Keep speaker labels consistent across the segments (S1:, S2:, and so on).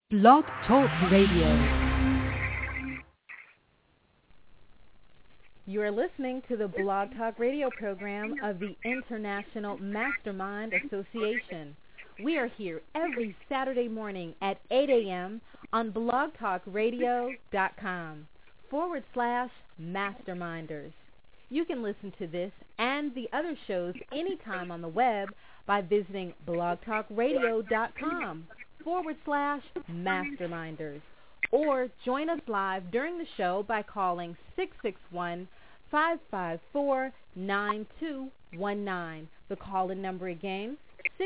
S1: Blog Talk Radio. You are listening to the Blog Talk Radio program of the International Mastermind Association. We are here every Saturday morning at 8 a.m. on blogtalkradio.com/masterminders. You can listen to this and the other shows anytime on the web by visiting blogtalkradio.com/masterminders, or join us live during the show by calling 661-554-9219. The call-in number again,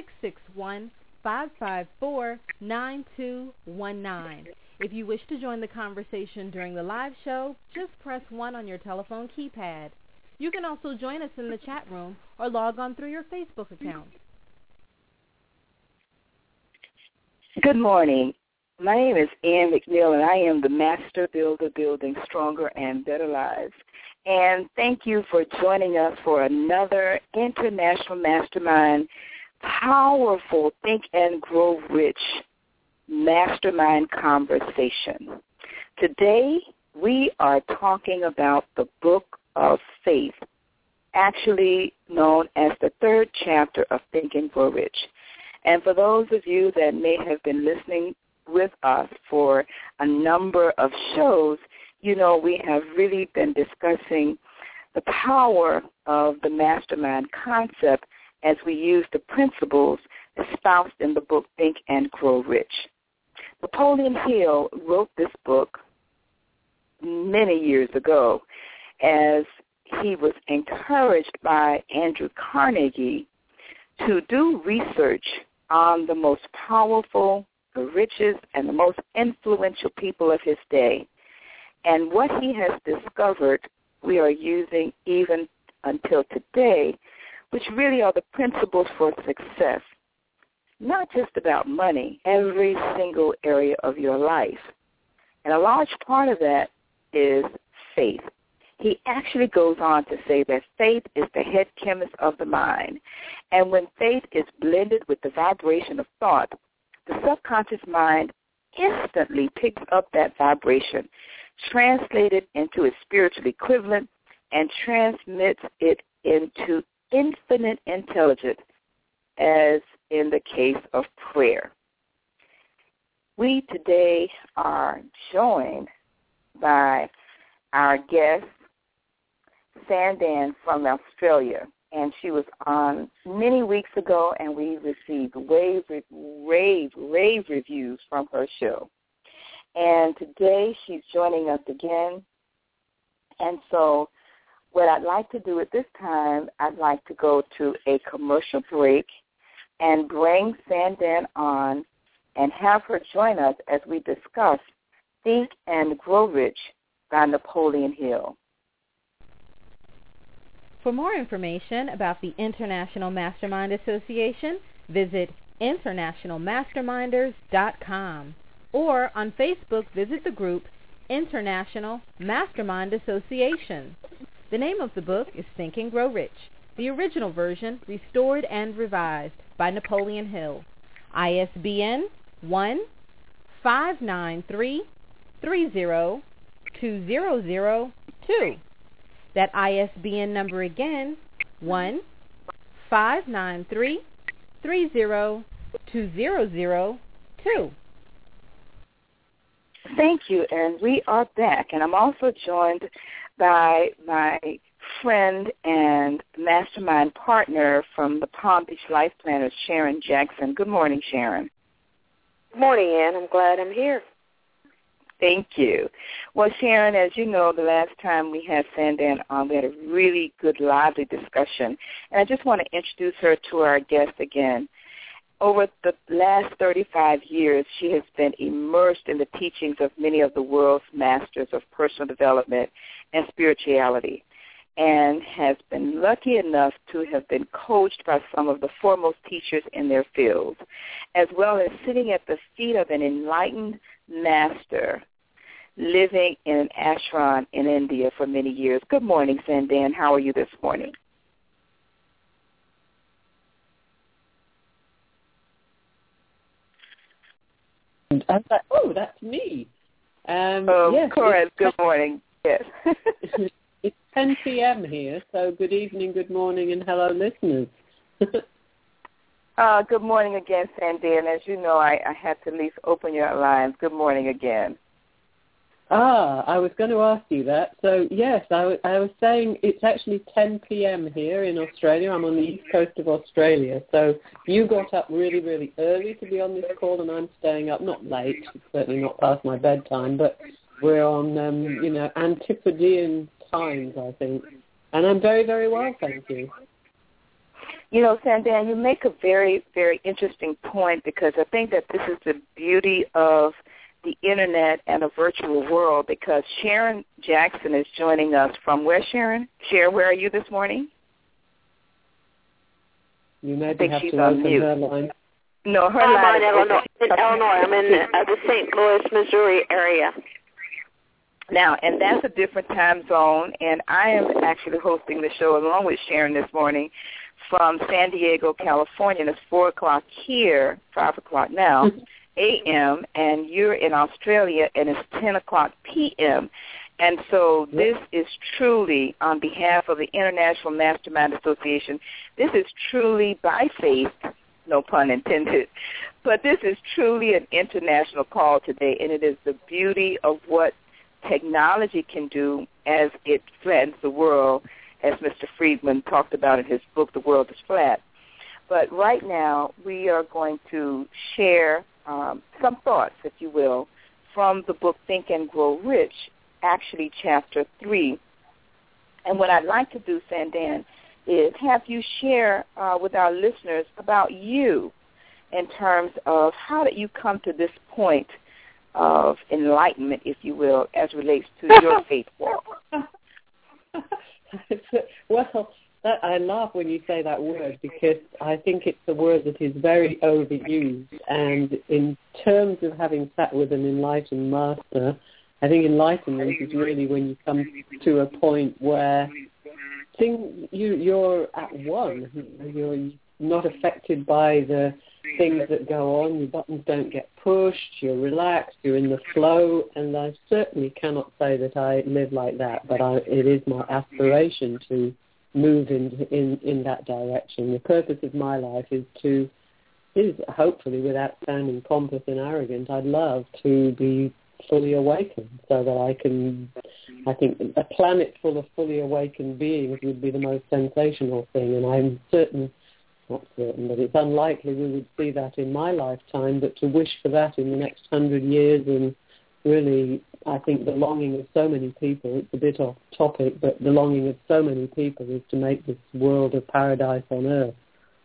S1: 661-554-9219. If you wish to join the conversation during the live show, just press 1 on your telephone keypad. You can also join us in the chat room or log on through your Facebook account.
S2: Good morning. My name is Ann McNeil, and I am the Master Builder, Building Stronger and Better Lives. And thank you for joining us for another International Mastermind, powerful Think and Grow Rich Mastermind conversation. Today, we are talking about the Book of Faith, actually known as the 3rd chapter of Think and Grow Rich. And for those of you that may have been listening with us for a number of shows, you know we have really been discussing the power of the mastermind concept as we use the principles espoused in the book Think and Grow Rich. Napoleon Hill wrote this book many years ago as he was encouraged by Andrew Carnegie to do research on the most powerful, the richest, and the most influential people of his day. And what he has discovered we are using even until today, which really are the principles for success. Not just about money, every single area of your life. And a large part of that is faith. He actually goes on to say that faith is the head chemist of the mind. And when faith is blended with the vibration of thought, the subconscious mind instantly picks up that vibration, translates it into its spiritual equivalent, and transmits it into infinite intelligence, as in the case of prayer. We today are joined by our guest, Sandan from Australia, and she was on many weeks ago, and we received rave reviews from her show. And today she's joining us again. And so what I'd like to do at this time, I'd like to go to a commercial break and bring Sandan on and have her join us as we discuss Think and Grow Rich by Napoleon Hill.
S1: For more information about the International Mastermind Association, visit internationalmasterminders.com, or on Facebook, visit the group International Mastermind Association. The name of the book is Think and Grow Rich, the original version restored and revised by Napoleon Hill. ISBN 1-593-30-2002. That ISBN number again, 1-593-30-2002.
S2: Thank you, and we are back. And I'm also joined by my friend and mastermind partner from the Palm Beach Life Planners, Sharon Jackson. Good morning, Sharon.
S3: Good morning, Ann. I'm glad I'm here.
S2: Thank you. Well, Sharon, as you know, the last time we had Sandan on, we had a really good, lively discussion. And I just want to introduce her to our guest again. Over the last 35 years, she has been immersed in the teachings of many of the world's masters of personal development and spirituality, and has been lucky enough to have been coached by some of the foremost teachers in their fields, as well as sitting at the feet of an enlightened master living in an ashram in India for many years. Good morning, Sandan. How are you this morning?
S4: I was like, oh, that's me.
S2: Yes, Cora, good morning. Yes.
S4: It's 10 p.m. here, so good evening, good morning, and hello, listeners.
S2: Good morning again, Sandy. And as you know, I had to at least open your lines. Good morning again.
S4: I was going to ask you that. So, yes, I was saying it's actually 10 p.m. here in Australia. I'm on the east coast of Australia. So you got up really, really early to be on this call, and I'm staying up, not late, certainly not past my bedtime, but we're on, Antipodean times, I think. And I'm very, very well, thank you.
S2: You know, Sandan, you make a very, very interesting point, because I think that this is the beauty of the Internet and a virtual world, because Sharon Jackson is joining us from where, Sharon? Sharon, where are you this morning?
S4: You maybe have to open her line.
S2: No, her line
S3: is in Illinois. I'm in the St. Louis, Missouri area.
S2: Now, and that's a different time zone, and I am actually hosting the show along with Sharon this morning from San Diego, California, and it's 4 o'clock here, 5 o'clock now, a.m., and you're in Australia, and it's 10 o'clock p.m., and so this is truly, on behalf of the International Mastermind Association, this is truly by faith, no pun intended, but this is truly an international call today, and it is the beauty of what technology can do as it flattens the world, as Mr. Friedman talked about in his book, The World is Flat. But right now, we are going to share some thoughts, if you will, from the book Think and Grow Rich, actually Chapter 3. And what I'd like to do, Sandan, is have you share with our listeners about you in terms of how did you come to this point of enlightenment, if you will, as relates to your faith walk.
S4: Well, I laugh when you say that word, because I think it's a word that is very overused. And in terms of having sat with an enlightened master, I think enlightenment is really when you come to a point where you're at one. You're not affected by the things that go on. Your buttons don't get pushed. You're relaxed. You're in the flow. And I certainly cannot say that I live like that, but it is my aspiration to move in that direction. The purpose of my life is hopefully, without sounding pompous and arrogant, I'd love to be fully awakened, so that I think a planet full of fully awakened beings would be the most sensational thing, and I'm not certain, but it's unlikely we would see that in my lifetime, but to wish for that in the next 100 years, and really, I think the longing of so many people, it's a bit off topic, but the longing of so many people is to make this world a paradise on earth.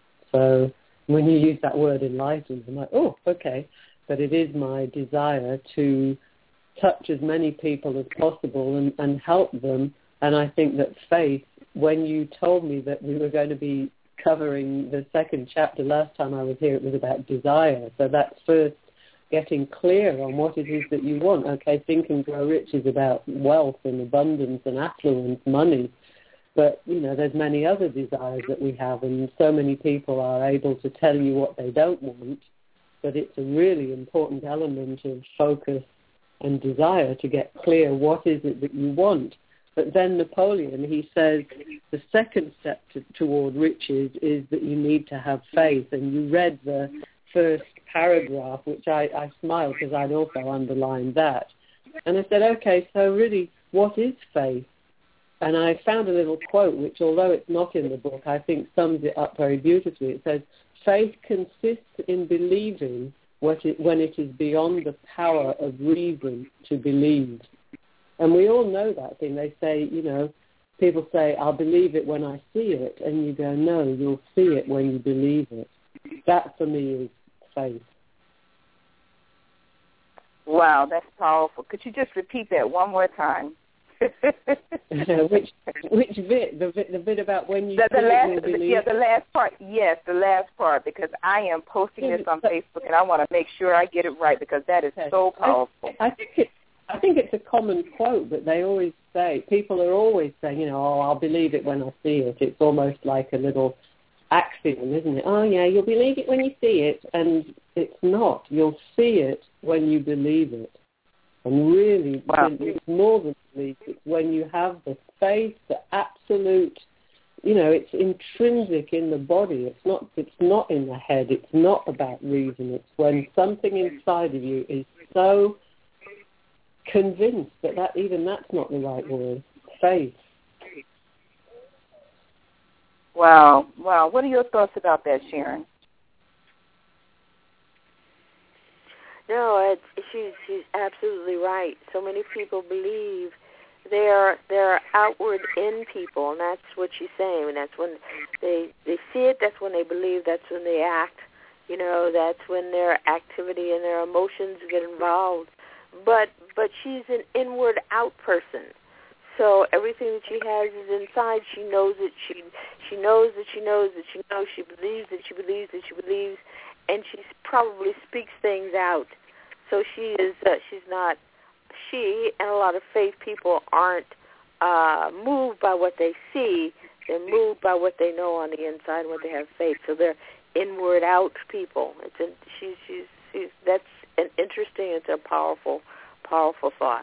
S4: So when you use that word enlightened, I'm like, oh, okay. But it is my desire to touch as many people as possible and help them. And I think that faith, when you told me that we were going to be covering the second chapter last time I was here, it was about desire. So that's first getting clear on what it is that you want. Okay, Think and Grow Rich is about wealth and abundance and affluence, money. But, there's many other desires that we have, and so many people are able to tell you what they don't want. But it's a really important element of focus and desire to get clear what is it that you want. But then Napoleon, he says the second step toward riches is that you need to have faith. And you read the first paragraph, which I smiled because I'd also underlined that. And I said, okay, so really, what is faith? And I found a little quote, which although it's not in the book, I think sums it up very beautifully. It says, faith consists in believing when it is beyond the power of reason to believe. And we all know that thing. They say, people say, I'll believe it when I see it. And you go, no, you'll see it when you believe it. That for me is faith.
S2: Wow, that's powerful. Could you just repeat that one more time?
S4: Which bit? The bit about when you believe?
S2: Yeah, the last part. Yes, the last part, because I am posting this on Facebook, and I want to make sure I get it right, because that is so powerful.
S4: I think it's a common quote that they always say. People are always saying, I'll believe it when I see it. It's almost like a little axiom, isn't it? Oh, yeah, you'll believe it when you see it. And It's not. You'll see it when you believe it. And really, it's more than belief. It's when you have the faith, the absolute, it's intrinsic in the body. It's not in the head. It's not about reason. It's when something inside of you is so convinced that even that's not the right word. Faith.
S2: Wow. What are your thoughts about that, Sharon?
S3: No, she's absolutely right. So many people believe they're outward in people, and that's what she's saying. And that's when they see it. That's when they believe. That's when they act. That's when their activity and their emotions get involved. But she's an inward out person. So everything that she has is inside. She knows it. She knows that she knows that she knows. She believes that she believes that she believes, and she probably speaks things out. So she's not. She and a lot of faith people aren't moved by what they see. They're moved by what they know on the inside when they have faith. So they're inward out people. That's an interesting. It's a powerful thought.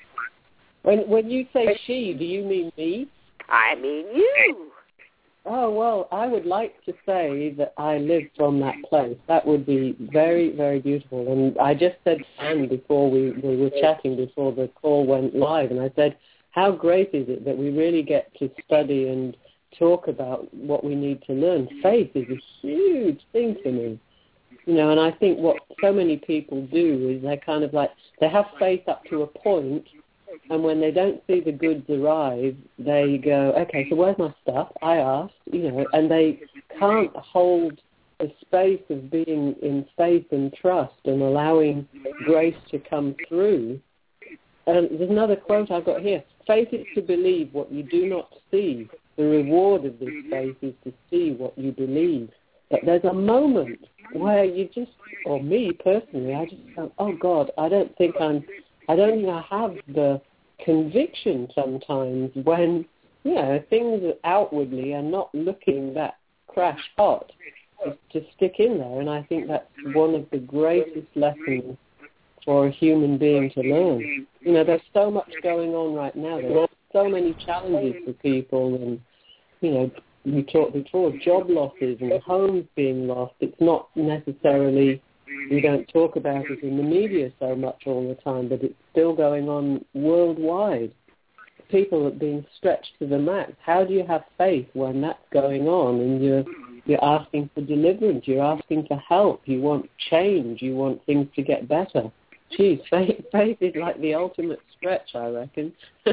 S4: When you say she, do you mean me?
S3: I mean you.
S4: Oh, well, I would like to say that I live from that place. That would be very, very beautiful. And I just said to Anne before we were chatting, before the call went live, and I said, how great is it that we really get to study and talk about what we need to learn? Faith is a huge thing for me. And I think what so many people do is they're kind of like, they have faith up to a point, and when they don't see the goods arrive, they go, okay, so where's my stuff? I asked, and they can't hold a space of being in faith and trust and allowing grace to come through. And there's another quote I've got here. Faith is to believe what you do not see. The reward of this faith is to see what you believe. But there's a moment where you just, or me personally, I just go, oh God, I don't think I have the conviction sometimes when, things outwardly are not looking that crash hot to stick in there. And I think that's one of the greatest lessons for a human being to learn. There's so much going on right now. There are so many challenges for people, and, we talked before, job losses and homes being lost. It's not necessarily, we don't talk about it in the media so much all the time, but it's still going on worldwide. People are being stretched to the max. How do you have faith when that's going on and you're asking for deliverance, you're asking for help, you want change, you want things to get better? Geez, faith is like the ultimate stretch, I reckon.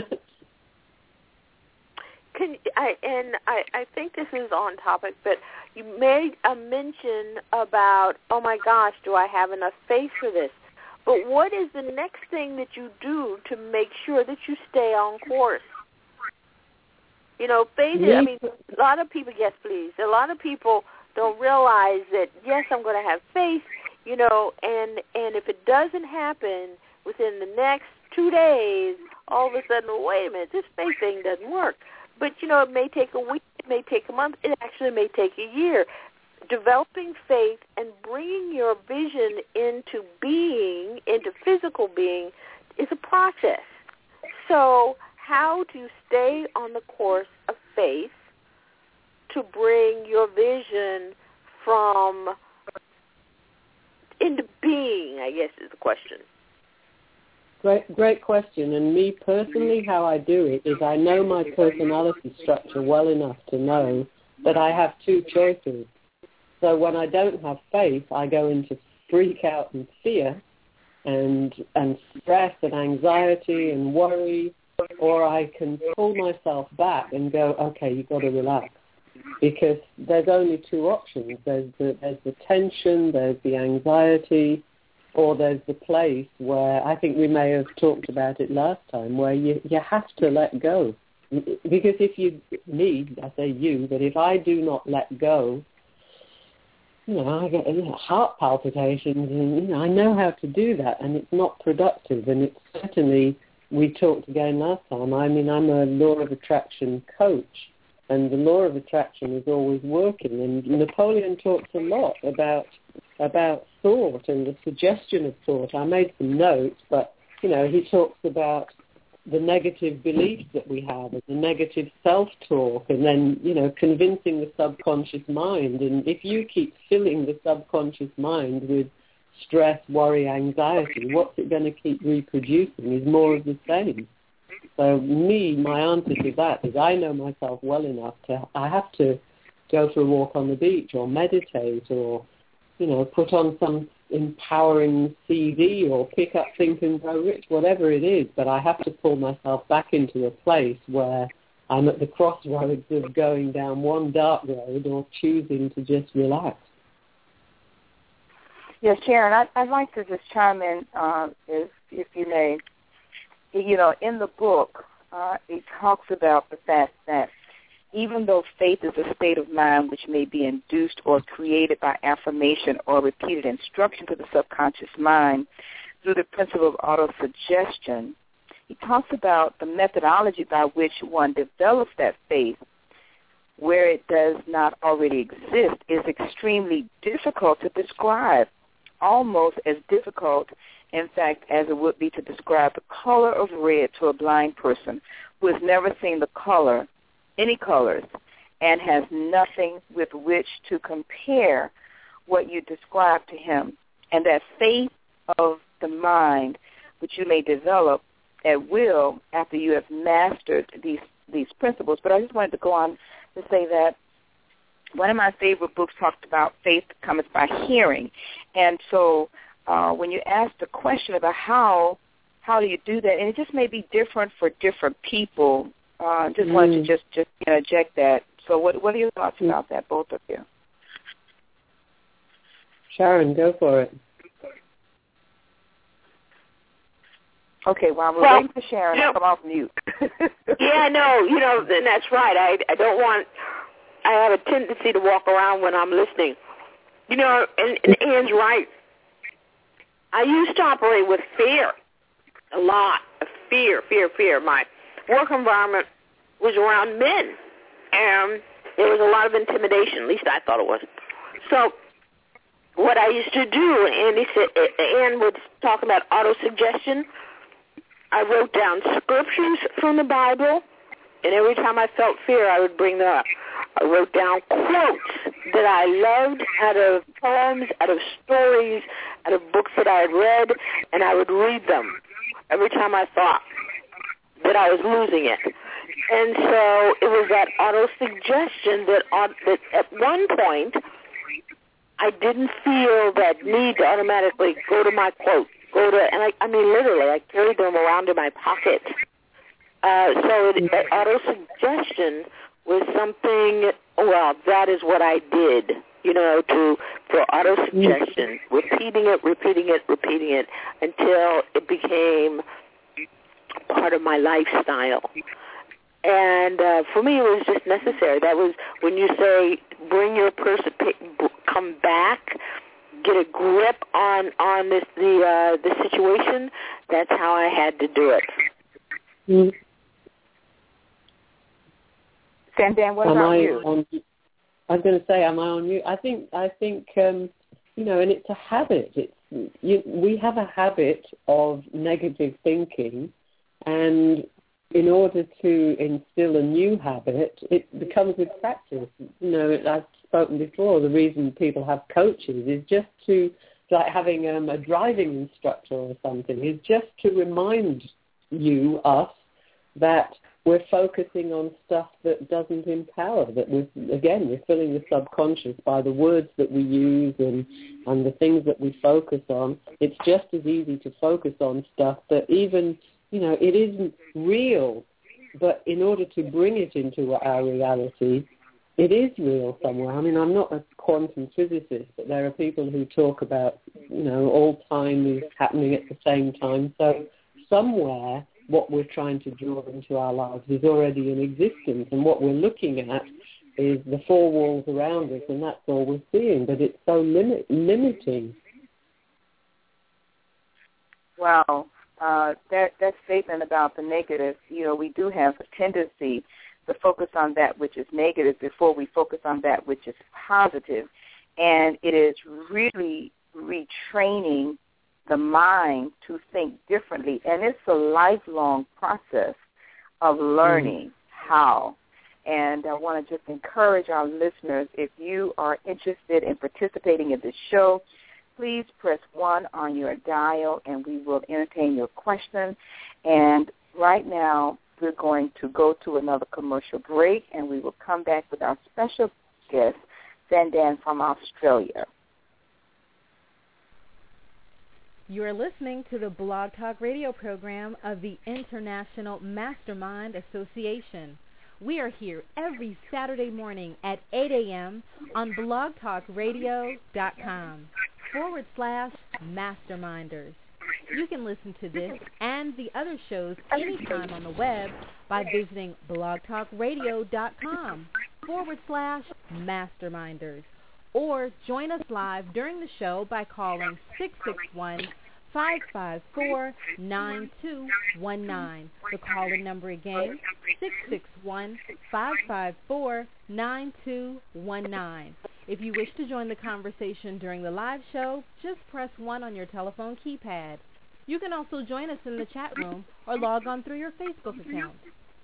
S3: I think this is on topic, but you made a mention about, oh my gosh, do I have enough faith for this? But what is the next thing that you do to make sure that you stay on course? Faith is, a lot of people, yes, please. A lot of people don't realize that, yes, I'm going to have faith, and if it doesn't happen within the next 2 days, all of a sudden, wait a minute, this faith thing doesn't work. But, it may take a week, it may take a month, it actually may take a year. Developing faith and bringing your vision into being, into physical being, is a process. So how to stay on the course of faith to bring your vision into being, I guess is the question.
S4: Great question. And me personally, how I do it is I know my personality structure well enough to know that I have two choices. So when I don't have faith, I go into freak out and fear and stress and anxiety and worry, or I can pull myself back and go, okay, you've got to relax. Because there's only two options. There's the tension, there's the anxiety, or there's the place where, I think we may have talked about it last time, where you have to let go. Because I say you, but if I do not let go, I get heart palpitations, and I know how to do that, and it's not productive, and it's certainly, we talked again last time, I'm a law of attraction coach, and the law of attraction is always working, and Napoleon talks a lot about about thought and the suggestion of thought. I made some notes, but, he talks about the negative beliefs that we have and the negative self-talk and then, convincing the subconscious mind. And if you keep filling the subconscious mind with stress, worry, anxiety, what's it going to keep reproducing is more of the same. So my answer to that is I know myself well enough I have to go for a walk on the beach or meditate or, put on some empowering CD or pick up Think and Grow Rich, whatever it is. But I have to pull myself back into a place where I'm at the crossroads of going down one dark road or choosing to just relax.
S2: Yes, Sharon, I'd like to just chime in, if you may. In the book, it talks about the fact that even though faith is a state of mind which may be induced or created by affirmation or repeated instruction to the subconscious mind through the principle of autosuggestion, he talks about the methodology by which one develops that faith where it does not already exist is extremely difficult to describe, almost as difficult, in fact, as it would be to describe the color of red to a blind person who has never seen the color, any colors, and has nothing with which to compare what you describe to him. And that faith of the mind, which you may develop at will after you have mastered these principles. But I just wanted to go on to say that one of my favorite books talked about faith cometh by hearing. And so when you ask the question about how do you do that, and it just may be different for different people, just wanted to just interject that. So what are your thoughts about that, both of you?
S4: Sharon, go for it.
S2: Okay, well, we're waiting for Sharon to come off mute.
S3: Yeah, no, and that's right. I have a tendency to walk around when I'm listening. And Ann's right. I used to operate with fear, a lot of fear. My work environment was around men, and there was a lot of intimidation, at least I thought it was. So what I used to do, and Ann was talking about autosuggestion, I wrote down scriptures from the Bible, and every time I felt fear, I would bring them up. I wrote down quotes that I loved out of poems, out of stories, out of books that I had read, and I would read them every time I thought that I was losing it. And so it was that auto-suggestion that at one point I didn't feel that need to automatically go to my quote, and I mean literally, I carried them around in my pocket. So that auto-suggestion was something, that is what I did, for auto-suggestion, repeating it until it became part of my lifestyle. And for me, it was just necessary. That was when you say bring your person, come back, get a grip on the situation. That's how I had to do it.
S2: Mm-hmm. Sandan, what about you?
S4: I was going to say, am I on mute? I think, and it's a habit. We have a habit of negative thinking, and in order to instill a new habit, it becomes with practice. I've spoken before, the reason people have coaches is just to, like having a driving instructor or something, is just to remind us, that we're focusing on stuff that doesn't empower, that we're filling the subconscious by the words that we use and the things that we focus on. It's just as easy to focus on stuff that even, it isn't real, but in order to bring it into our reality, it is real somewhere. I mean, I'm not a quantum physicist, but there are people who talk about, all time is happening at the same time. So somewhere, what we're trying to draw into our lives is already in existence, and what we're looking at is the four walls around us, and that's all we're seeing, but it's so limiting.
S2: Wow. That statement about the negative, we do have a tendency to focus on that which is negative before we focus on that which is positive. And it is really retraining the mind to think differently. And it's a lifelong process of learning how. And I want to just encourage our listeners, if you are interested in participating in this show, please press 1 on your dial, and we will entertain your question. And right now, we're going to go to another commercial break, and we will come back with our special guest, Sandan from Australia.
S1: You are listening to the Blog Talk Radio program of the International Mastermind Association. We are here every Saturday morning at 8 a.m. on blogtalkradio.com/masterminders. You can listen to this and the other shows anytime on the web by visiting blogtalkradio.com/masterminders. Or join us live during the show by calling 661-554-9219. The call-in number again, 661-554-9219. If you wish to join the conversation during the live show, just press 1 on your telephone keypad. You can also join us in the chat room or log on through your Facebook account.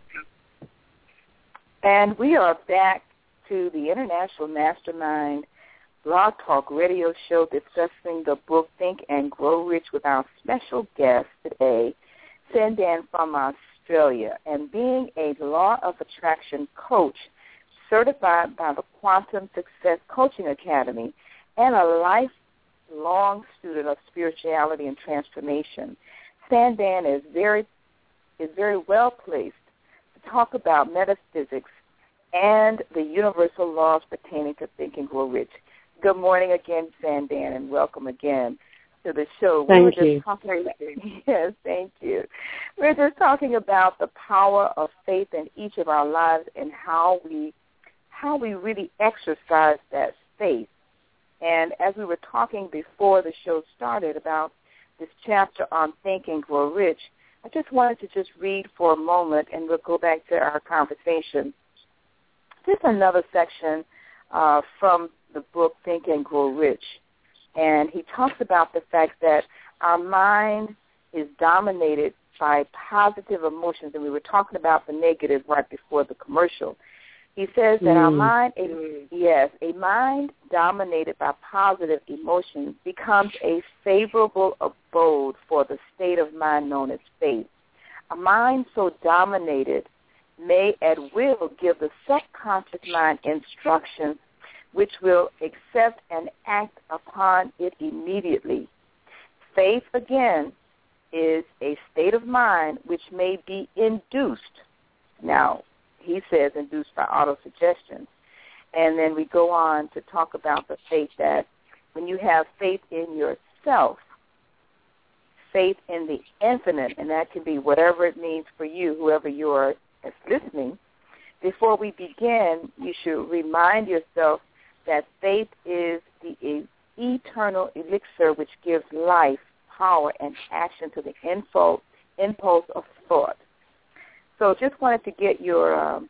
S2: And we are back to the International Mastermind Blog Talk Radio show discussing the book Think and Grow Rich with our special guest today, Sandan from Australia. And being a law of attraction coach certified by the Quantum Success Coaching Academy and a lifelong student of spirituality and transformation, Sandan is very well placed to talk about metaphysics and the universal laws pertaining to Think and Grow Rich. Good morning again, Sandan, and welcome again to the show.
S4: Thank you.
S2: Yes, thank you. We're just talking about the power of faith in each of our lives and how we really exercise that faith. And as we were talking before the show started about this chapter on Think and Grow Rich, I just wanted to just read for a moment, and we'll go back to our conversation. Just another section from the book Think and Grow Rich. And he talks about the fact that our mind is dominated by positive emotions, and we were talking about the negative right before the commercial. He says that our mind, a mind dominated by positive emotions becomes a favorable abode for the state of mind known as faith. A mind so dominated may at will give the subconscious mind instructions which will accept and act upon it immediately. Faith, again, is a state of mind which may be induced. Now, he says induced by autosuggestion. And then we go on to talk about the faith that when you have faith in yourself, faith in the infinite, and that can be whatever it means for you, whoever you are that's listening, before we begin, you should remind yourself that faith is the eternal elixir which gives life, power, and action to the impulse of thought. So just wanted to get your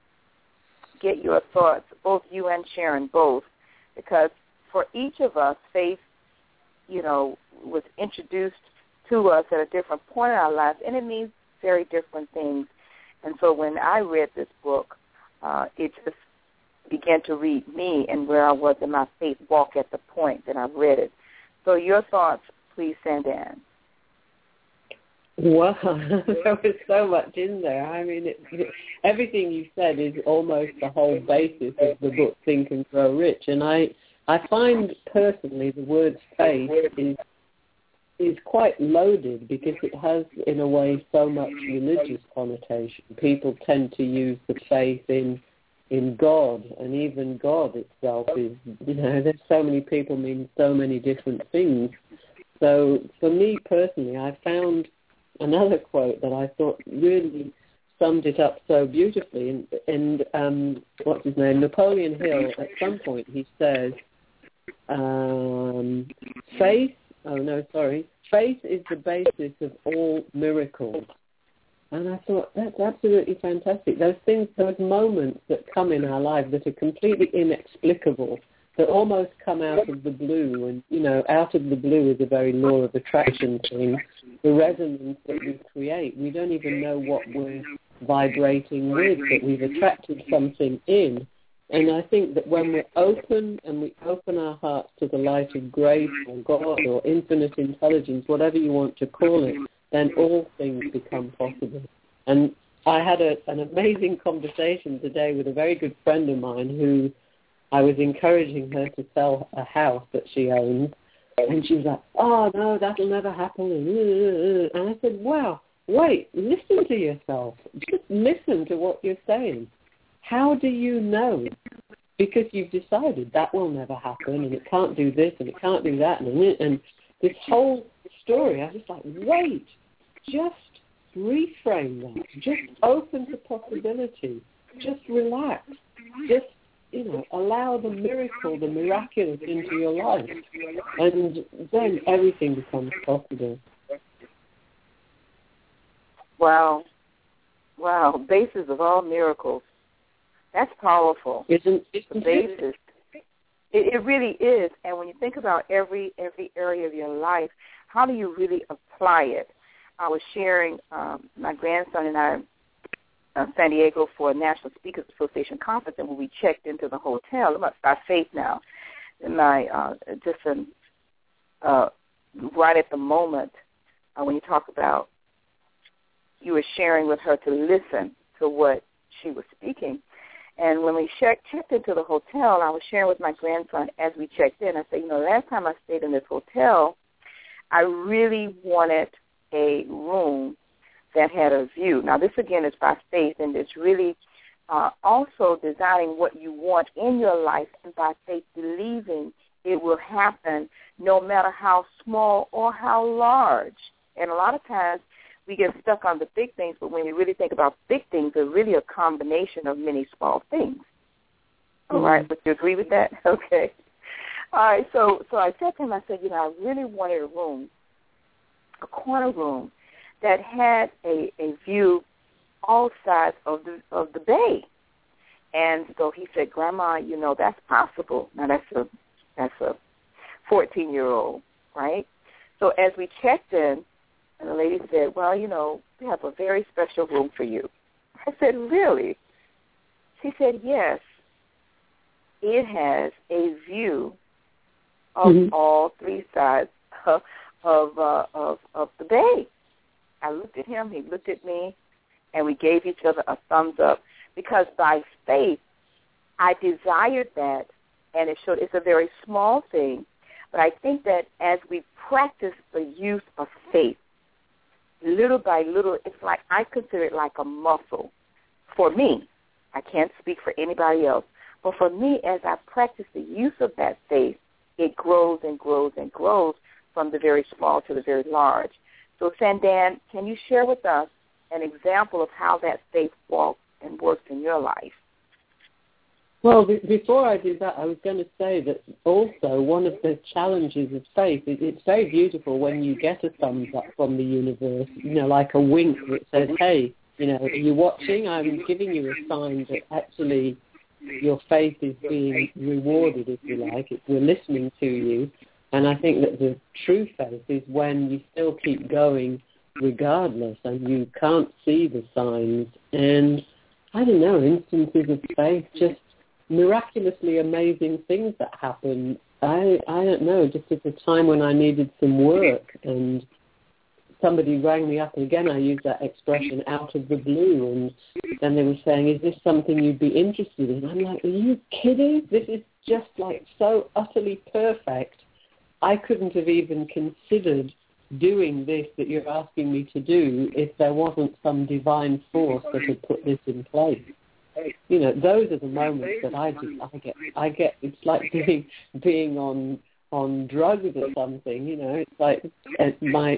S2: thoughts, both you and Sharon, both, because for each of us, faith, was introduced to us at a different point in our lives, and it means very different things. And so when I read this book, it just began to read me and where I was in my faith walk at the point that I read it. So your thoughts, please, Sandan.
S4: Wow, there was so much in there. I mean, everything you said is almost the whole basis of the book Think and Grow Rich. And I find personally the word faith is quite loaded because it has, in a way, so much religious connotation. People tend to use the faith in God, and even God itself is, there's so many people mean so many different things. So for me personally, I found another quote that I thought really summed it up so beautifully. And what's his name? Napoleon Hill, at some point he says, faith is the basis of all miracles. And I thought, that's absolutely fantastic. Those moments that come in our lives that are completely inexplicable that almost come out of the blue. And, you know, out of the blue is a very law of attraction thing. The resonance that we create, we don't even know what we're vibrating with, but we've attracted something in. And I think that when we're open and we open our hearts to the light of grace or God or infinite intelligence, whatever you want to call it, then all things become possible. And I had an amazing conversation today with a very good friend of mine who I was encouraging her to sell a house that she owns. And she was like, oh, no, that'll never happen. And I said, well, wait, listen to yourself. Just listen to what you're saying. How do you know? Because you've decided that will never happen, and it can't do this, and it can't do that, and this whole story, I was just like, wait, just reframe that. Just open to possibility. Just relax. Just, you know, allow the miracle, the miraculous into your life, and then everything becomes possible.
S2: Wow. Wow. Basis of all miracles. That's powerful.
S4: Isn't
S2: the basis. It really is. And when you think about every area of your life, how do you really apply it? I was sharing my grandson and I San Diego for a National Speakers Association conference, and when we checked into the hotel, I'm by faith now, and right at the moment when you talk about, you were sharing with her to listen to what she was speaking. And when we checked into the hotel, I was sharing with my grandson as we checked in. I said, you know, last time I stayed in this hotel, I really wanted a room that had a view. Now, this, again, is by faith, and it's really also designing what you want in your life, and by faith believing it will happen no matter how small or how large. And a lot of times we get stuck on the big things, but when you really think about big things, they're really a combination of many small things. All right, would you agree with that? Okay. All right, so I said to him, I said, you know, I really wanted a room, a corner room, that had a view all sides of the bay. And so he said, Grandma, you know, that's possible. Now, that's a 14-year-old, right? So as we checked in, and the lady said, well, you know, we have a very special room for you. I said, really? She said, yes. It has a view of all three sides of the bay. I looked at him, he looked at me, and we gave each other a thumbs up because by faith I desired that, and it showed it's a very small thing, but I think that as we practice the use of faith, little by little, it's like I consider it like a muscle. For me, I can't speak for anybody else, but for me, as I practice the use of that faith, it grows and grows and grows from the very small to the very large. So, Sandan, can you share with us an example of how that faith walks and works in your life?
S4: Well, before I do that, I was going to say that also one of the challenges of faith, it's very beautiful when you get a thumbs up from the universe, you know, like a wink that says, hey, you know, are you watching? I'm giving you a sign that actually your faith is being rewarded, if you like. We're listening to you. And I think that the true faith is when you still keep going regardless and you can't see the signs. And I don't know, instances of faith, just miraculously amazing things that happen. I don't know, just at the time when I needed some work and somebody rang me up, and again I use that expression, out of the blue, and then they were saying, is this something you'd be interested in? I'm like, are you kidding? This is just like so utterly perfect. I couldn't have even considered doing this that you're asking me to do if there wasn't some divine force that had put this in place. You know, those are the moments that I get. It's like being on drugs or something. You know, it's like my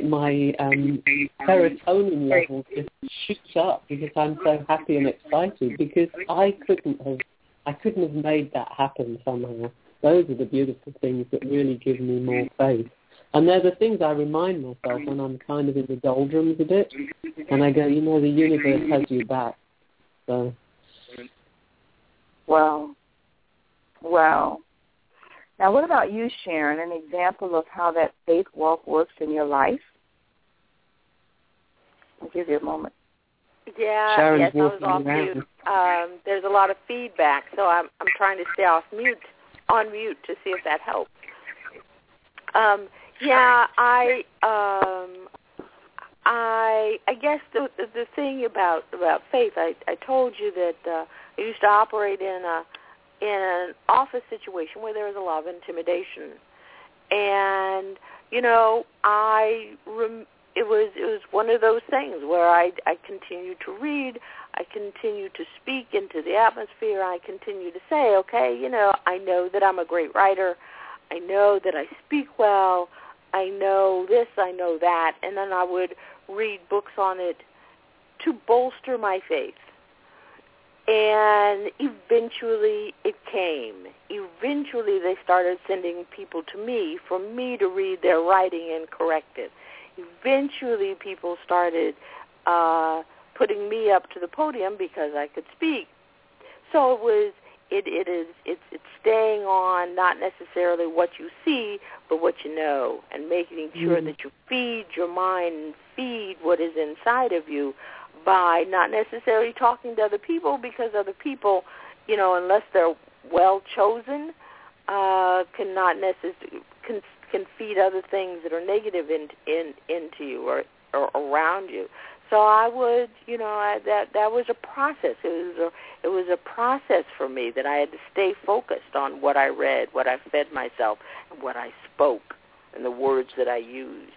S4: serotonin levels just shoots up because I'm so happy and excited because I couldn't have made that happen somehow. Those are the beautiful things that really give me more faith. And they're the things I remind myself when I'm kind of in the doldrums a bit. And I go, you know, the universe has you back. So.
S2: Wow. Now, what about you, Sharon? An example of how that faith walk works in your life? I'll give you a moment.
S3: Yeah,
S4: Sharon's
S3: yes, I was
S4: walking
S3: off
S4: around.
S3: mute. There's a lot of feedback, so I'm trying to stay on mute to see if that helps. I guess the thing about faith, I told you that I used to operate in an office situation where there was a lot of intimidation, and it was one of those things where I continued to read, I continued to speak into the atmosphere, I continued to say, okay, I know that I'm a great writer, I know that I speak well, I know this, I know that, and then I would read books on it to bolster my faith. And eventually it came. Eventually they started sending people to me for me to read their writing and correct it. Eventually people started putting me up to the podium because I could speak. So it's staying on not necessarily what you see, but what you know, and making sure that you feed your mind and feed what is inside of you by not necessarily talking to other people, because other people, unless they're well chosen, cannot necessarily can feed other things that are negative into you or around you. So I would, that was a process. It was a process for me that I had to stay focused on what I read, what I fed myself, and what I spoke, and the words that I used.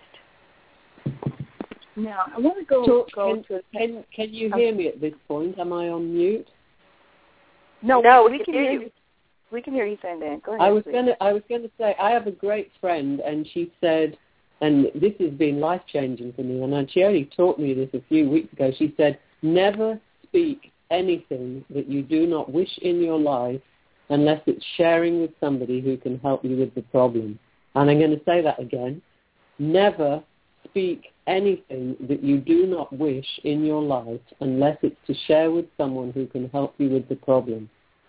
S2: Now, I want to
S4: Can you hear me at this point? Am I on mute?
S2: No, we can hear you. We can hear you saying that. Go ahead. I was going to say, I have a great friend, and she said, and this has been life-changing for me, and she only taught me this a few weeks ago. She said, never speak anything that you do not wish in your life unless it's sharing with somebody who can help you with the problem. And I'm going to say that again. Never speak anything that you do not wish in your life unless it's to share with someone who can help you with the problem.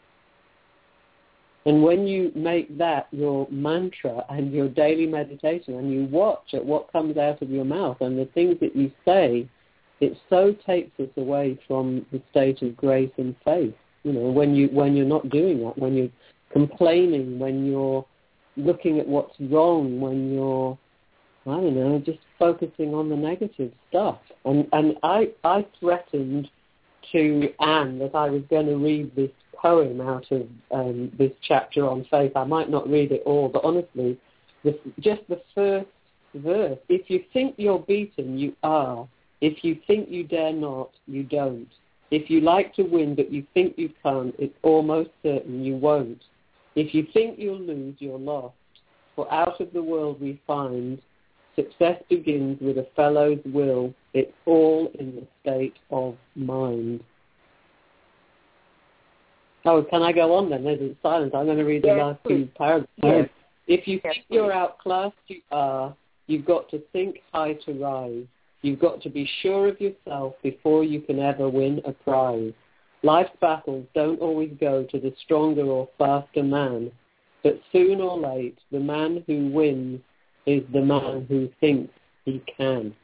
S2: And when you make that your mantra and your daily meditation, and you watch at what comes out of your mouth and the things that you say, it so takes us away from the state of grace and faith. When you're not doing that, when you're complaining, when you're looking at what's wrong, when you're, just focusing on the negative stuff. And I threatened to Anne that I was going to read this poem out of this chapter on faith. I might not read it all, but honestly, just the first verse. If you think you're beaten, you are. If you think you dare not, you don't. If you like to win but you think you can't, it's almost certain you won't. If you think you'll lose, you're lost. For out of the world we find, success begins with a fellow's will. It's all in the state of mind. Oh, can I go on then? There's silence. I'm going to read the last two paragraphs. Yes. If you think you're outclassed, you are. You've got to think high to rise. You've got to be sure of yourself before you can ever win a prize. Life's battles don't always go to the stronger or faster man, but soon or late, the man who wins is the man who thinks he can.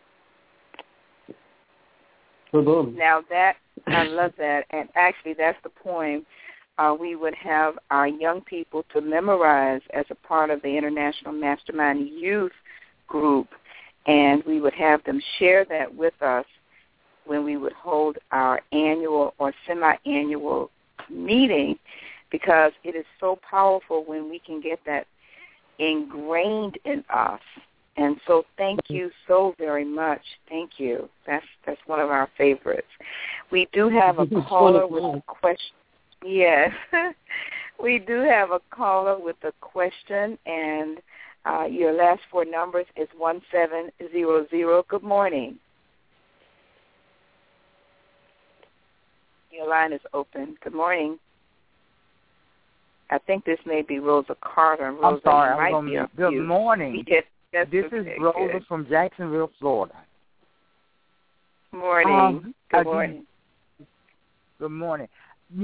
S2: Boom. Now I love that, and actually that's the poem we would have our young people to memorize as a part of the International Mastermind Youth Group, and we would have them share that with us when we would hold our annual or semi-annual meeting, because it is so powerful when we can get that ingrained in us. And so thank you so very much. Thank you. That's one of our favorites. We do have a caller with a question. Yes. We do have a caller with a question, and your last four numbers is 1700. Good morning. Your line is open. Good morning. I think this may be Rosa Carter. Rosa,
S5: I'm sorry. Good morning.
S2: Yes,
S5: this is Rosa from Jacksonville, Florida.
S2: Morning. Good morning.
S5: Good morning.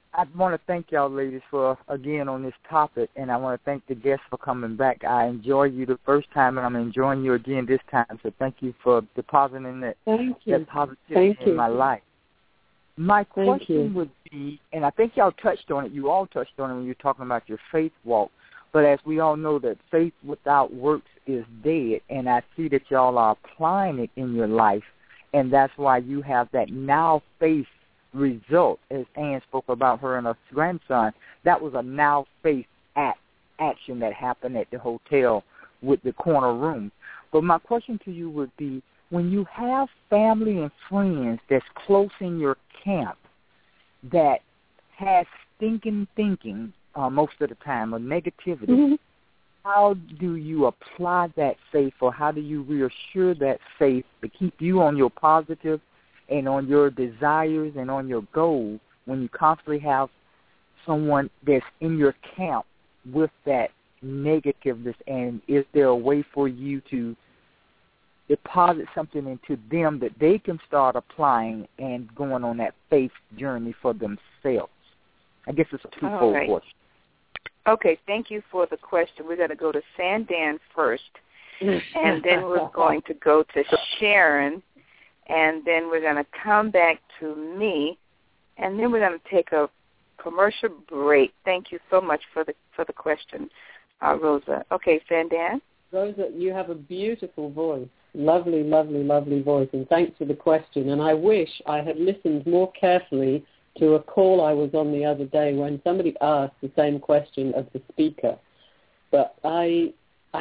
S5: I want to thank y'all ladies for, again, on this topic, and I want to thank the guests for coming back. I enjoyed you the first time, and I'm enjoying you again this time, so thank you for depositing that positivity in my life. My question would be, and I think y'all touched on it, you all touched on it when you were talking about your faith walk, but as we all know that faith without works is dead, and I see that y'all are applying it in your life, and that's why you have that now faith result, as Ann spoke about her and her grandson. That was a now faith action that happened at the hotel with the corner room. But my question to you would be, when you have family and friends that's close in your camp that has stinking thinking most of the time, or negativity, how do you apply that faith, or how do you reassure that faith to keep you on your positive and on your desires and on your goals when you constantly have someone that's in your camp with that negativeness? And is there a way for you to deposit something into them that they can start applying and going on that faith journey for themselves? I guess it's a twofold question.
S2: Okay, thank you for the question. We're going to go to Sandan first, and then we're going to go to Sharon, and then we're going to come back to me, and then we're going to take a commercial break. Thank you so much for the question, Rosa. Okay, Sandan.
S4: Rosa, you have a beautiful voice, lovely, lovely, lovely voice, and thanks for the question. And I wish I had listened more carefully to a call I was on the other day when somebody asked the same question of the speaker. But I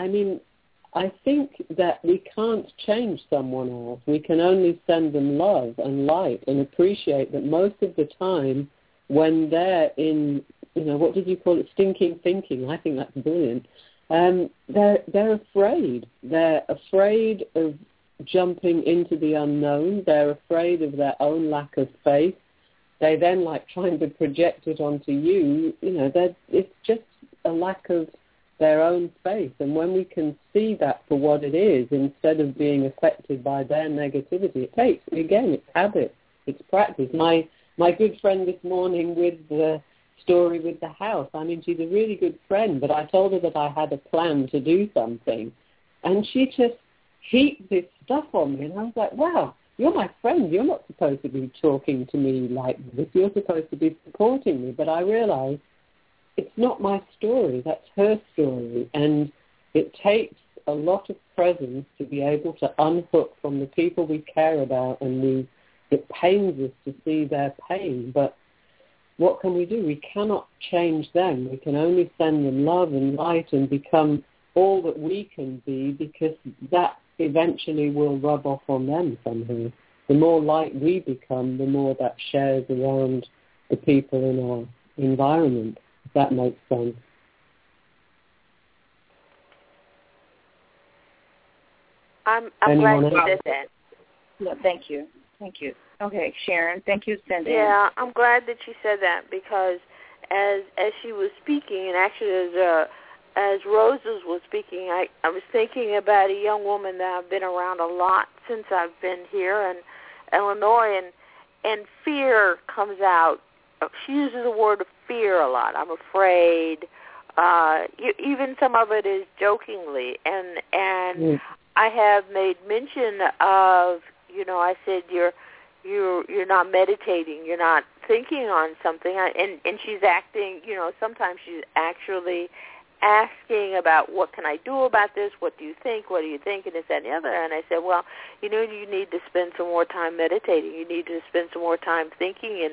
S4: think that we can't change someone else. We can only send them love and light and appreciate that most of the time when they're in, what did you call it, stinking thinking, I think that's brilliant, they're afraid. They're afraid of jumping into the unknown. They're afraid of their own lack of faith. They then trying to project it onto you. It's just a lack of their own faith. And when we can see that for what it is, instead of being affected by their negativity, it's habit, it's practice. My good friend this morning with the story with the house, she's a really good friend, but I told her that I had a plan to do something, and she just heaped this stuff on me, and I was like, wow, you're my friend. You're not supposed to be talking to me like this. You're supposed to be supporting me. But I realized it's not my story. That's her story. And it takes a lot of presence to be able to unhook from the people we care about, and it pains us to see their pain. But what can we do? We cannot change them. We can only send them love and light and become all that we can be, because that eventually will rub off on them somehow. The more light we become, the more that shares around the people in our environment, if that makes sense.
S3: I'm glad you said that.
S2: Yeah, thank you. Okay, Sharon, thank you, Cindy.
S3: Yeah, I'm glad that you said that, because as she was speaking, and actually as Roses was speaking, I was thinking about a young woman that I've been around a lot since I've been here in Illinois, and fear comes out. She uses the word fear a lot. I'm afraid. Even some of it is jokingly, and I have made mention of, I said you're not meditating, you're not thinking on something, and she's acting. Sometimes she's actually asking about, what can I do about this? What do you think? And this, that, and the other. And I said, well, you need to spend some more time meditating. You need to spend some more time thinking.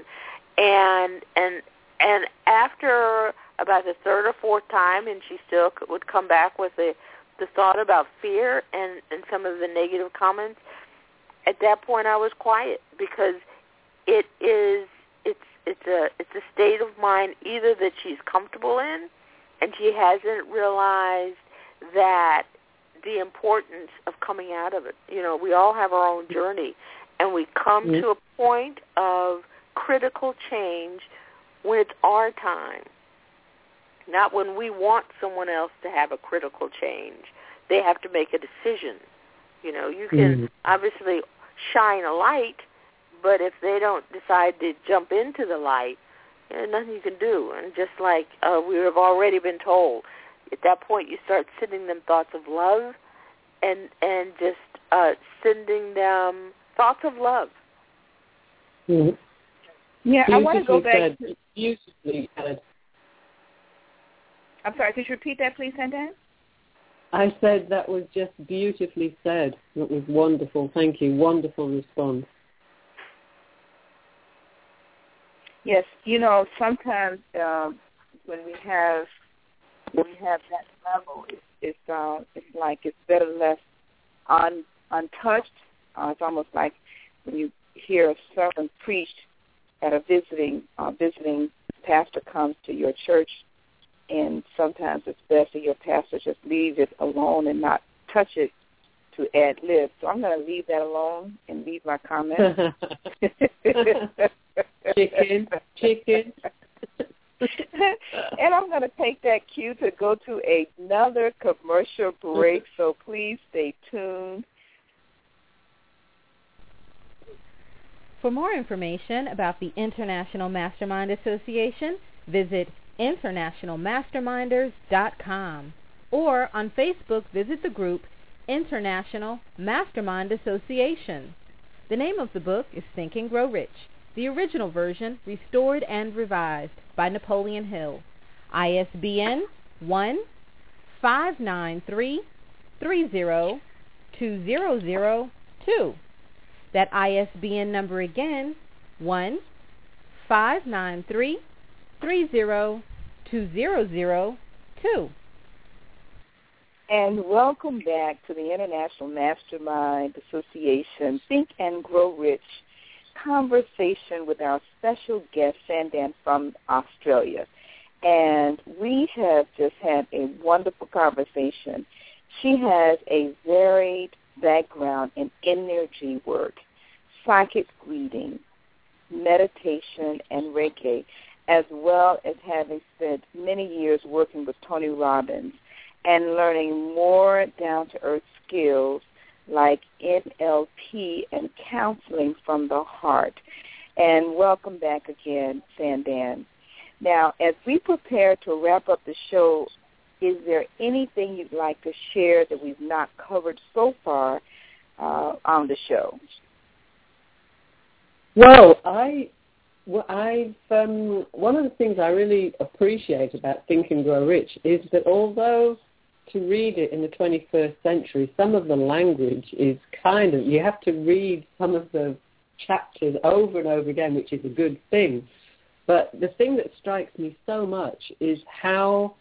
S3: And after about the third or fourth time, and she still would come back with the thought about fear and some of the negative comments. At that point, I was quiet, because it's a state of mind either that she's comfortable in, and she hasn't realized that the importance of coming out of it. We all have our own journey, and we come to a point of critical change when it's our time, not when we want someone else to have a critical change. They have to make a decision. You can obviously shine a light, but if they don't decide to jump into the light, There's nothing you can do. And just like we have already been told, at that point you start sending them thoughts of love and just sending them thoughts of love.
S4: Mm-hmm.
S6: Yeah, I want to go back.
S4: Beautifully said.
S6: I'm sorry, could you repeat that, please, Sandan?
S4: I said that was just beautifully said. That was wonderful. Thank you. Wonderful response.
S6: Yes, sometimes when we have that level, it's like it's better left untouched. It's almost like when you hear a sermon preached at a visiting pastor comes to your church, and sometimes it's best that your pastor just leave it alone and not touch it to ad lib. So I'm going to leave that alone and leave my comment.
S4: Chicken.
S6: And I'm going to take that cue to go to another commercial break, so please stay tuned.
S1: For more information about the International Mastermind Association, visit internationalmasterminders.com, or on Facebook, visit the group International Mastermind Association. The name of the book is Think and Grow Rich, the original version restored and revised by Napoleon Hill. ISBN 1-593-30-2002. That ISBN number again, 1-593-30-2002.
S6: And welcome back to the International Mastermind Association Think and Grow Rich conversation with our special guest, Sandan from Australia. And we have just had a wonderful conversation. She has a varied background in energy work, psychic reading, meditation, and Reiki, as well as having spent many years working with Tony Robbins and learning more down-to-earth skills like NLP and counseling from the heart. And welcome back again, Sandan. Now, as we prepare to wrap up the show, is there anything you'd like to share that we've not covered so far on the show?
S4: Well, one of the things I really appreciate about Think and Grow Rich is that although to read it in the 21st century, some of the language is you have to read some of the chapters over and over again, which is a good thing. But the thing that strikes me so much is how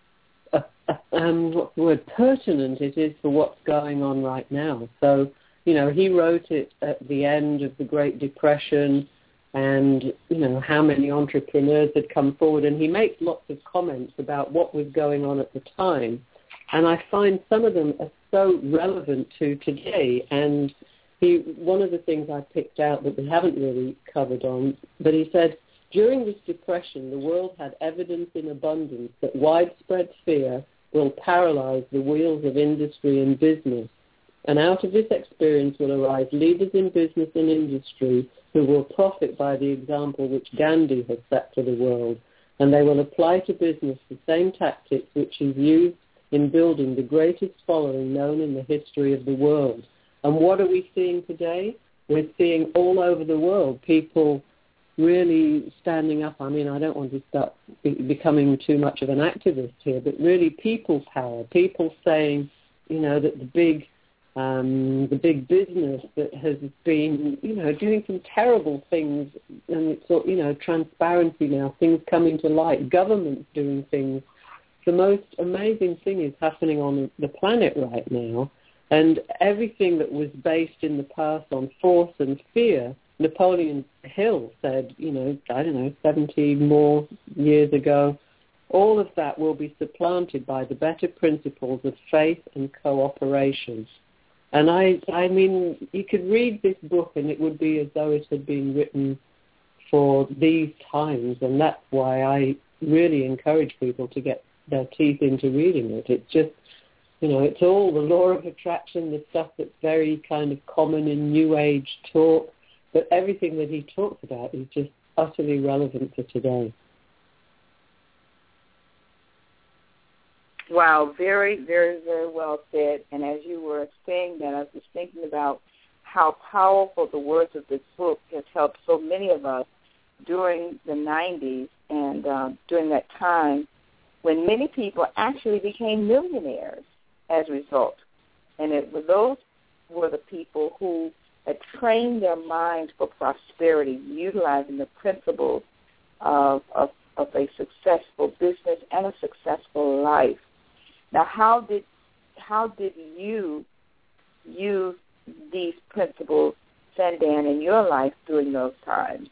S4: pertinent it is for what's going on right now. So, he wrote it at the end of the Great Depression, and, how many entrepreneurs had come forward, and he makes lots of comments about what was going on at the time. And I find some of them are so relevant to today. And one of the things I picked out that we haven't really covered on, but he said, during this depression, the world had evidence in abundance that widespread fear will paralyze the wheels of industry and business. And out of this experience will arise leaders in business and industry who will profit by the example which Gandhi has set for the world. And they will apply to business the same tactics which he's used in building the greatest following known in the history of the world. And what are we seeing today? We're seeing all over the world people really standing up. I mean, I don't want to start becoming too much of an activist here, but really people power, people saying, that the big business that has been, doing some terrible things, and it's transparency now, things coming to light, governments doing things. The most amazing thing is happening on the planet right now, and everything that was based in the past on force and fear, Napoleon Hill said, 70 more years ago, all of that will be supplanted by the better principles of faith and cooperation. And I mean, you could read this book and it would be as though it had been written for these times, and that's why I really encourage people to get their teeth into reading it. It's just, it's all the law of attraction, the stuff that's very kind of common in New Age talk, but everything that he talks about is just utterly relevant for today.
S6: Wow, very, very, very well said. And as you were saying that, I was thinking about how powerful the words of this book has helped so many of us during the 90s and during that time when many people actually became millionaires as a result. And those were the people who had trained their minds for prosperity, utilizing the principles of a successful business and a successful life. Now, how did you use these principles, Sandan, in your life during those times?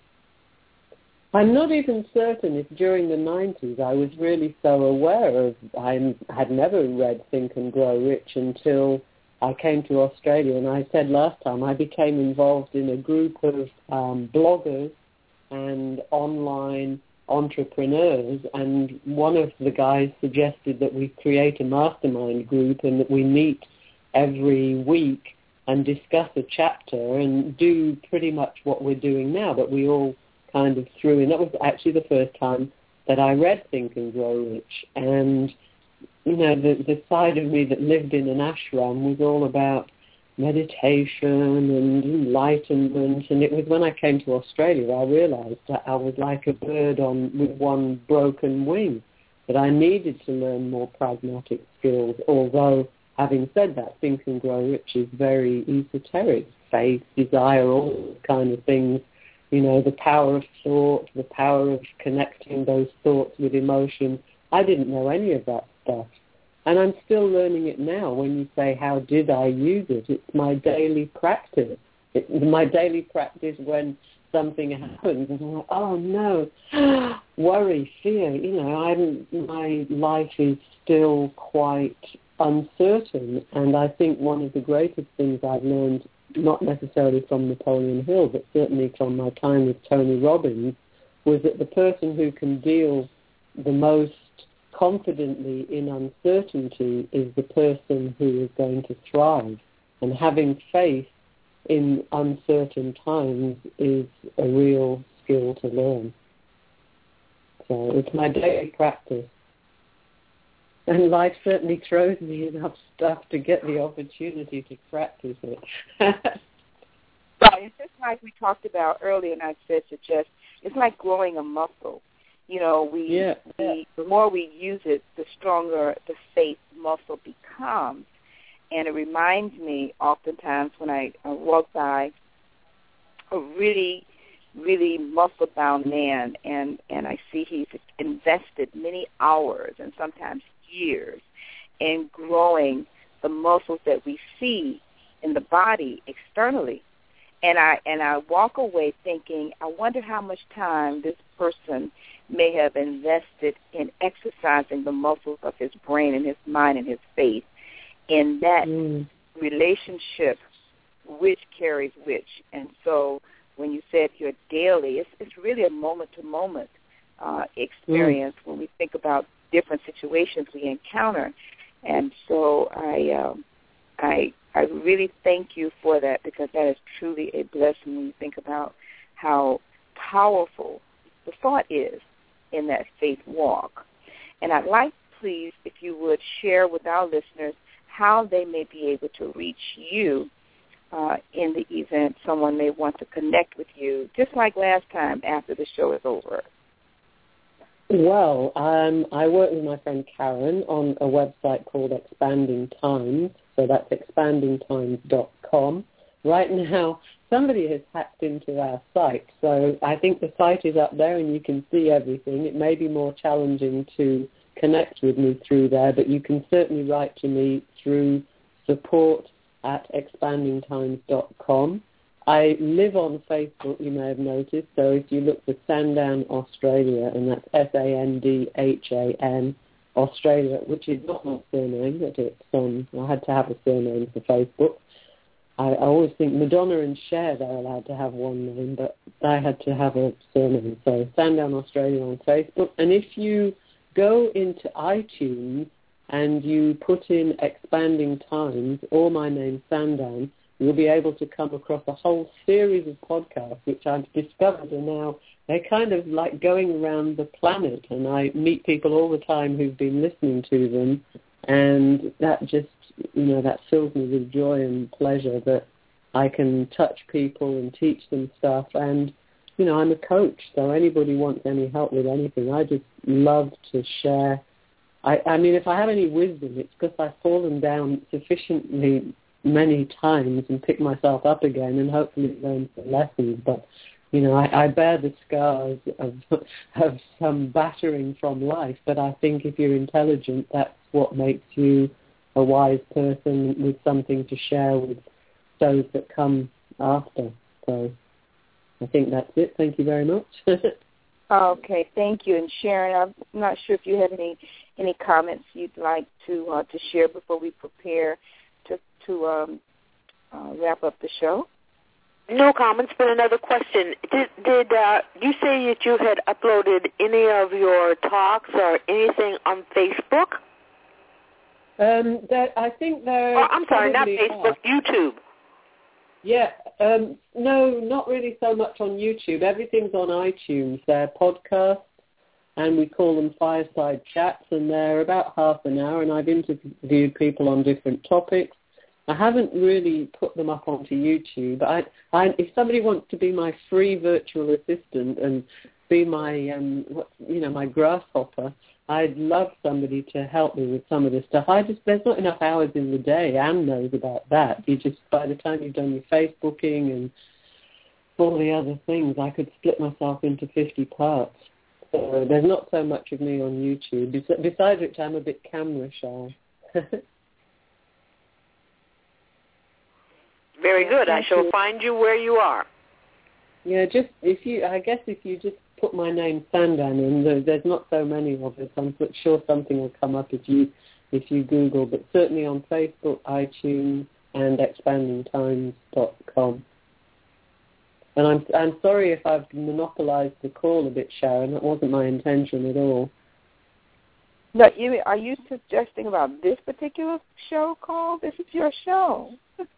S4: I'm not even certain if during the 90s I was really so aware of, I had never read Think and Grow Rich until I came to Australia. And I said last time I became involved in a group of bloggers and online entrepreneurs, and one of the guys suggested that we create a mastermind group and that we meet every week and discuss a chapter and do pretty much what we're doing now, but we all kind of threw in. That was actually the first time that I read Think and Grow Rich, and you know, the side of me that lived in an ashram was all about meditation and enlightenment, and it was when I came to Australia I realized that I was like a bird with one broken wing, that I needed to learn more pragmatic skills, although having said that, Think and Grow Rich is very esoteric, faith, desire, all those kind of things, you know, the power of thought, the power of connecting those thoughts with emotion. I didn't know any of that stuff. And I'm still learning it now. When you say, how did I use it? It's my daily practice. My daily practice when something happens, and I'm like, oh, no, worry, fear. You know, my life is still quite uncertain. And I think one of the greatest things I've learned, not necessarily from Napoleon Hill, but certainly from my time with Tony Robbins, was that the person who can deal the most confidently in uncertainty is the person who is going to thrive. And having faith in uncertain times is a real skill to learn. So it's my daily practice. And life certainly throws me enough stuff to get the opportunity to practice it.
S6: Right. It's just like we talked about earlier, and I said it's like growing a muscle. You know, the more we use it, the stronger the faith muscle becomes. And it reminds me oftentimes when I walk by a really, really muscle-bound man, and I see he's invested many hours and sometimes years in growing the muscles that we see in the body externally. And I walk away thinking, I wonder how much time this person may have invested in exercising the muscles of his brain and his mind and his faith in that relationship, which carries which. And so when you said your daily, it's really a moment-to-moment experience when we think about different situations we encounter. And so I really thank you for that, because that is truly a blessing when you think about how powerful the thought is in that faith walk. And I'd like, please, if you would share with our listeners how they may be able to reach you in the event someone may want to connect with you, just like last time after the show is over.
S4: Well, I work with my friend Karen on a website called Expanding Times, so that's expandingtimes.com. Right now, somebody has hacked into our site, so I think the site is up there and you can see everything. It may be more challenging to connect with me through there, but you can certainly write to me through support@expandingtimes.com. I live on Facebook, you may have noticed, so if you look for Sandan Australia, and that's SANDHAN Australia, which is not my surname, but it's I had to have a surname for Facebook. I always think Madonna and Cher, they're allowed to have one name, but I had to have a surname. So Sandan Australia on Facebook. And if you go into iTunes and you put in Expanding Times or my name, Sandan, you'll be able to come across a whole series of podcasts which I've discovered are now, they're kind of like going around the planet, and I meet people all the time who've been listening to them, and that just, that fills me with joy and pleasure that I can touch people and teach them stuff. And, I'm a coach, so anybody wants any help with anything, I just love to share. I mean, if I have any wisdom, it's because I've fallen down sufficiently many times and picked myself up again and hopefully learned some lessons. But, I bear the scars of some battering from life. But I think if you're intelligent, that's what makes you a wise person with something to share with those that come after. So I think that's it. Thank you very much.
S6: Okay, thank you. And Sharon, I'm not sure if you have any comments you'd like to share before we prepare to wrap up the show.
S3: No comments, but another question. Did you say that you had uploaded any of your talks or anything on Facebook?
S4: I think there.
S3: Oh, I'm sorry, not Facebook, YouTube.
S4: Yeah, no, not really so much on YouTube. Everything's on iTunes. They're podcasts, and we call them fireside chats, and they're about half an hour, and I've interviewed people on different topics. I haven't really put them up onto YouTube. If somebody wants to be my free virtual assistant and be my, my grasshopper, I'd love somebody to help me with some of this stuff. There's not enough hours in the day. Anne knows about that. By the time you've done your Facebooking and all the other things, I could split myself into 50 parts. So there's not so much of me on YouTube. Besides which, I'm a bit camera shy.
S3: Very good. I shall find you where you are.
S4: Yeah, if you just put my name Sandan in, there's not so many of us. I'm sure something will come up if you Google, but certainly on Facebook, iTunes, and expandingtimes.com. And I'm sorry if I've monopolized the call a bit, Sharon. That wasn't my intention at all.
S6: No, are you suggesting about this particular show call? This is your show.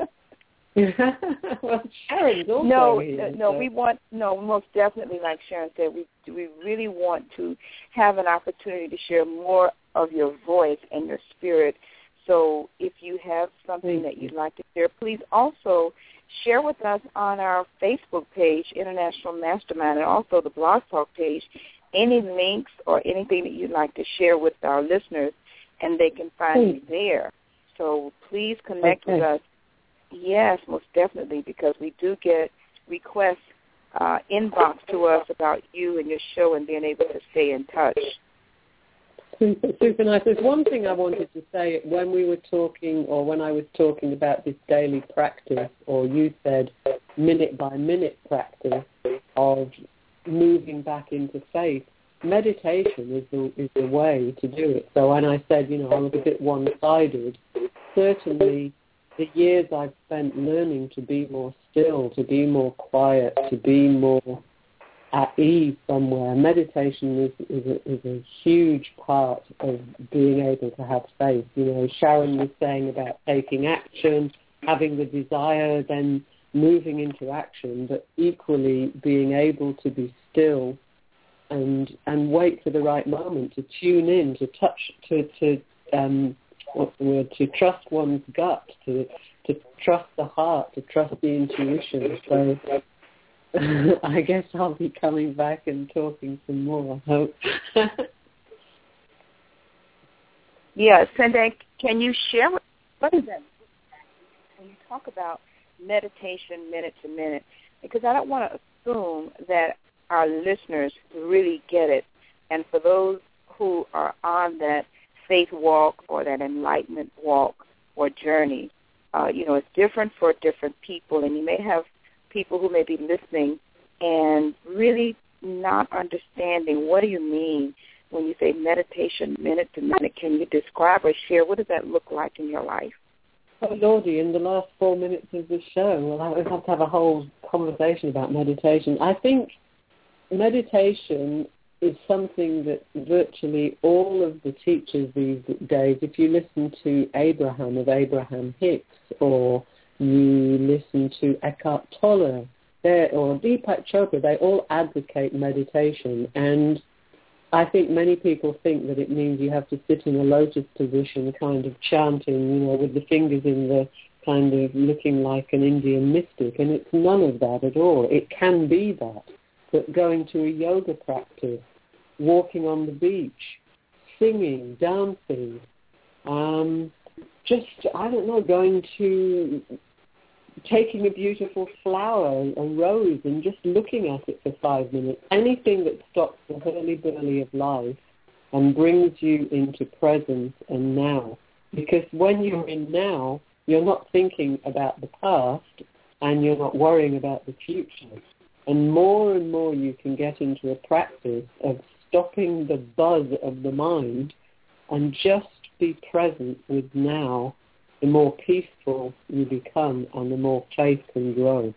S4: Well, Sharon's also here.
S6: Most definitely, like Sharon said, we really want to have an opportunity to share more of your voice and your spirit. So if you have something that you'd like to share, please also share with us on our Facebook page, International Mastermind, and also the Blog Talk page, any links or anything that you'd like to share with our listeners, and they can find you there. So please connect with us. Yes, most definitely, because we do get requests inbox to us about you and your show and being able to stay in touch.
S4: Super nice. There's one thing I wanted to say when we were talking, or when I was talking about this daily practice, or you said minute-by-minute practice of moving back into faith. Meditation is the way to do it. So when I said, I was a bit one-sided, certainly the years I've spent learning to be more still, to be more quiet, to be more at ease somewhere, meditation is a huge part of being able to have faith. Sharon was saying about taking action, having the desire, then moving into action, but equally being able to be still and wait for the right moment, to tune in, to touch, to trust one's gut, to trust the heart, to trust the intuition. So I guess I'll be coming back and talking some more, I hope.
S6: Yes, and then can you share what is that when you talk about meditation minute to minute? Because I don't want to assume that our listeners really get it. And for those who are on that faith walk or that enlightenment walk or journey, it's different for different people, and you may have people who may be listening and really not understanding what do you mean when you say meditation minute to minute. Can you describe or share what does that look like in your life?
S4: Oh, Lordy, in the last 4 minutes of the show, well, I would have to have a whole conversation about meditation. I think meditation is something that virtually all of the teachers these days, if you listen to Abraham of Abraham Hicks or you listen to Eckhart Tolle, or Deepak Chopra, they all advocate meditation. And I think many people think that it means you have to sit in a lotus position kind of chanting, with the fingers in the kind of looking like an Indian mystic. And it's none of that at all. It can be that. But going to a yoga practice, walking on the beach, singing, dancing, taking a beautiful flower, a rose, and just looking at it for 5 minutes. Anything that stops the hurly-burly of life and brings you into present and now. Because when you're in now, you're not thinking about the past and you're not worrying about the future. And more you can get into a practice of stopping the buzz of the mind and just be present with now, the more peaceful you become and the more faith can grow.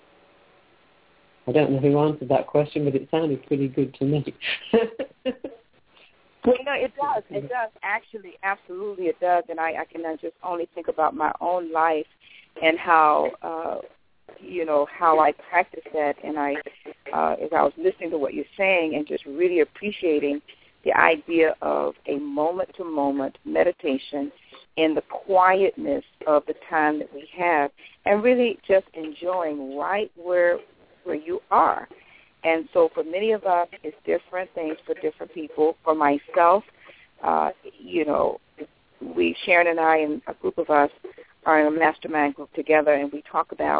S4: I don't know who answered that question, but it sounded pretty good to me.
S6: Well, it does. It does. Actually, absolutely it does. And I can just only think about my own life and how, how I practice that. And as I was listening to what you're saying and just really appreciating the idea of a moment-to-moment meditation in the quietness of the time that we have, and really just enjoying right where you are. And so for many of us, it's different things for different people. For myself, Sharon and I and a group of us are in a mastermind group together, and we talk about,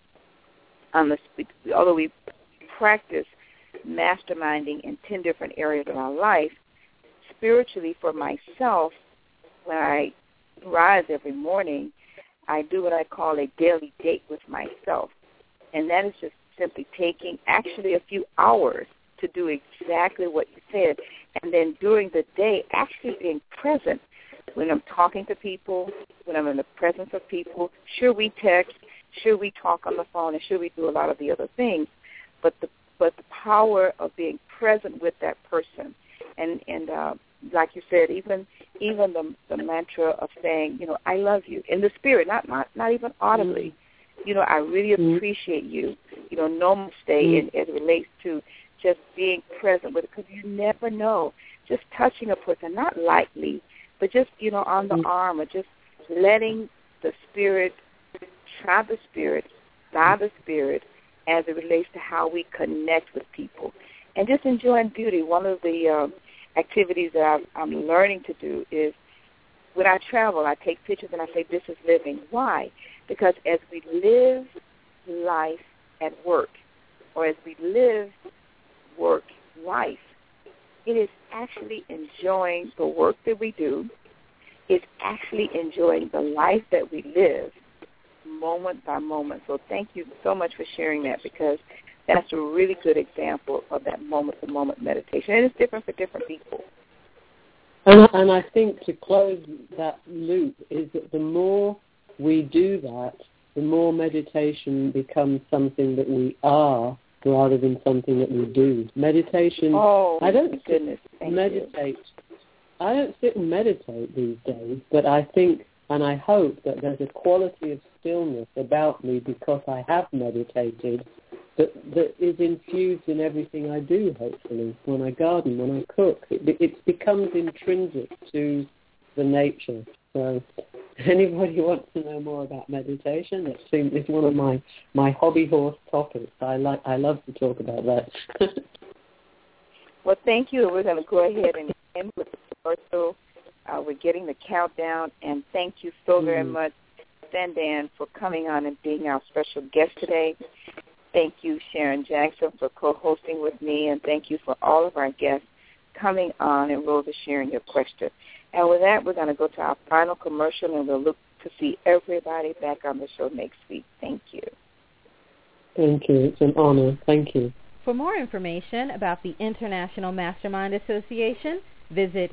S6: although we practice masterminding in 10 different areas of our life, spiritually for myself, when I rise every morning, I do what I call a daily date with myself. And that is just simply taking actually a few hours to do exactly what you said. And then during the day, actually being present when I'm talking to people, when I'm in the presence of people. Sure, we text, sure, we talk on the phone, and sure, we do a lot of the other things. But the power of being present with that person. And like you said, even the mantra of saying, I love you in the spirit, not even audibly. I really appreciate you. Namaste, as it relates to just being present with it, because you never know. Just touching a person, not lightly, but just, on the arm, or just letting the spirit, try the spirit, by the spirit, as it relates to how we connect with people. And just enjoying beauty. One of the activities that I'm learning to do is when I travel, I take pictures and I say, this is living. Why? Because as we live life at work, or as we live work life, it is actually enjoying the work that we do. It's actually enjoying the life that we live moment by moment. So thank you so much for sharing that, because that's a really good example of that moment-to-moment meditation. And it's different for different people.
S4: And I think to close that loop is that the more we do that, the more meditation becomes something that we are rather than something that we do. Meditation, I don't sit and meditate. I don't sit and meditate these days, but I think and I hope that there's a quality of stillness about me because I have meditated that is infused in everything I do, hopefully, when I garden, when I cook. It becomes intrinsic to the nature. So anybody who wants to know more about meditation, it's one of my hobby horse topics. I love to talk about that.
S6: Well, thank you. We're going to go ahead and end with the commercial. We're getting the countdown, and thank you so very much, Sandan, for coming on and being our special guest today. Thank you, Sharon Jackson, for co-hosting with me, and thank you for all of our guests coming on and Rosa sharing your question. And with that, we're going to go to our final commercial, and we'll look to see everybody back on the show next week. Thank you.
S4: Thank you. It's an honor. Thank you.
S1: For more information about the International Mastermind Association, visit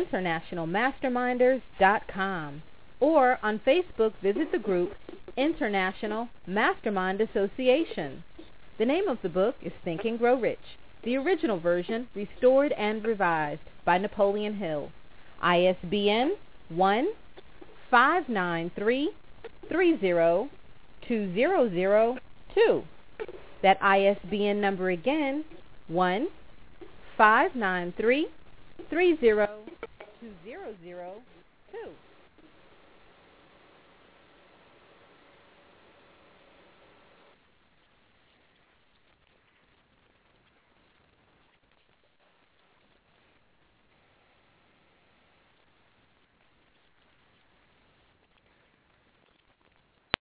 S1: internationalmasterminders.com, or on Facebook, visit the group International Mastermind Association. The name of the book is Think and Grow Rich, the original version restored and revised by Napoleon Hill. ISBN 1-593-30 1-593-200-2002. That ISBN number again, 1-593-300-2002.